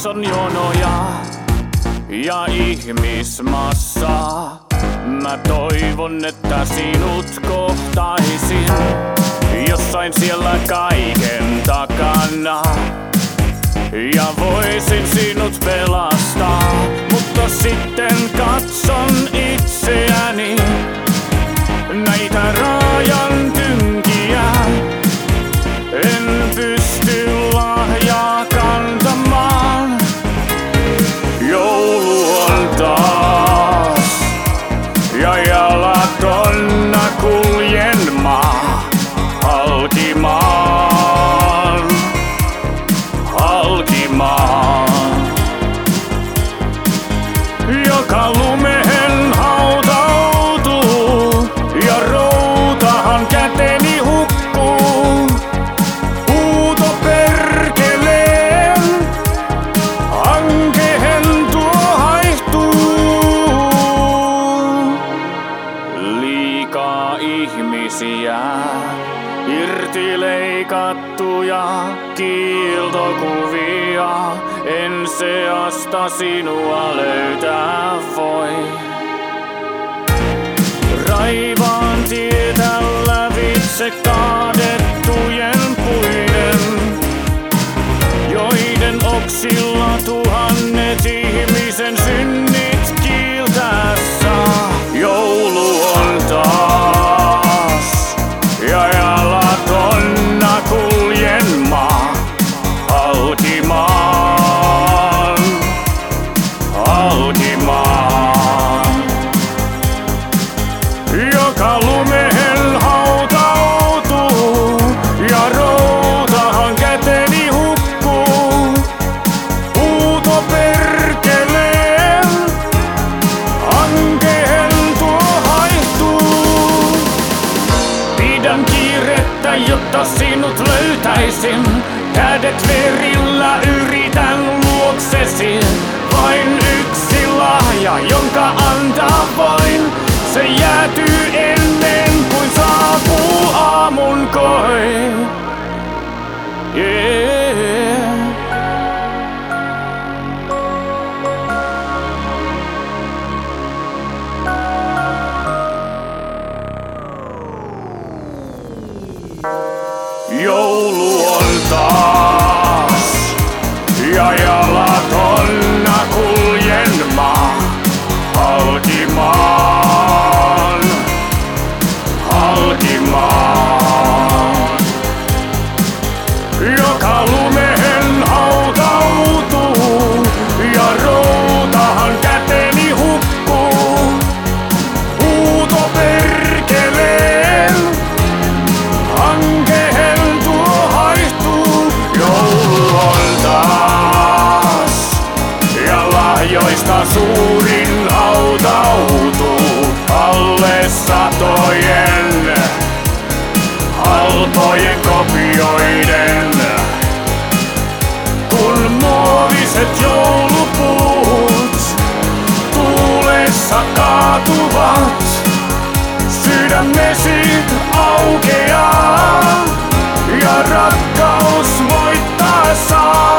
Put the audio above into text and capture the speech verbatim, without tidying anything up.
katson jonoja ja ihmismassa. Mä toivon, että sinut kohtaisin jossain siellä kaiken takana ja voisin sinut pelastaa, mutta sitten katson itseäni, näitä rajan tynkiä. En pysty lahjaa kantamaan. Joulu on taas ja jalatonna kuljen maa halkimaan, halkimaan. Joka lumehen hautautuu ja routahan käteni hukkuu. Huuto perkeleen, hankehen tuo haihtuu. Liikaa ihmisiä, irti leikattuja kiiltokuvia. En seasta sinua löytää voi. Raivaan tietä lävitse kaadettujen puiden, joiden oksilla tuhannet ihmisen synnit kiiltää saa. Joulu on taas ja jalatonna kuljen maa halkimaan, halkimaan. Joka lumehen hautautuu ja routahan käteni hukkuu. Huuto perkeleen, hankehen tuo haihtuu. Pidän kiirettä, jotta sinut löytäisin. Kädet verillä yritän luoksesi. Vain yksi lahja, jonka antaa voin. Se jäätyy ennen kuin saapuu aamun koi. Yeah. Joulu on taas ja jalatonna kuljen maa halkimaan, halkimaan. Joka lumehen hautautuu ja routahan käteni hukkuu. Huuto perkeleen, hankehen tuo haihtuu. Joulu on taas ja lahjoista suurin hautautuu alle satojen halpojen kopioiden. Kun muoviset joulupuut tuulessa kaatuvat, sydämesi aukeaa ja rakkaus voittaa saa.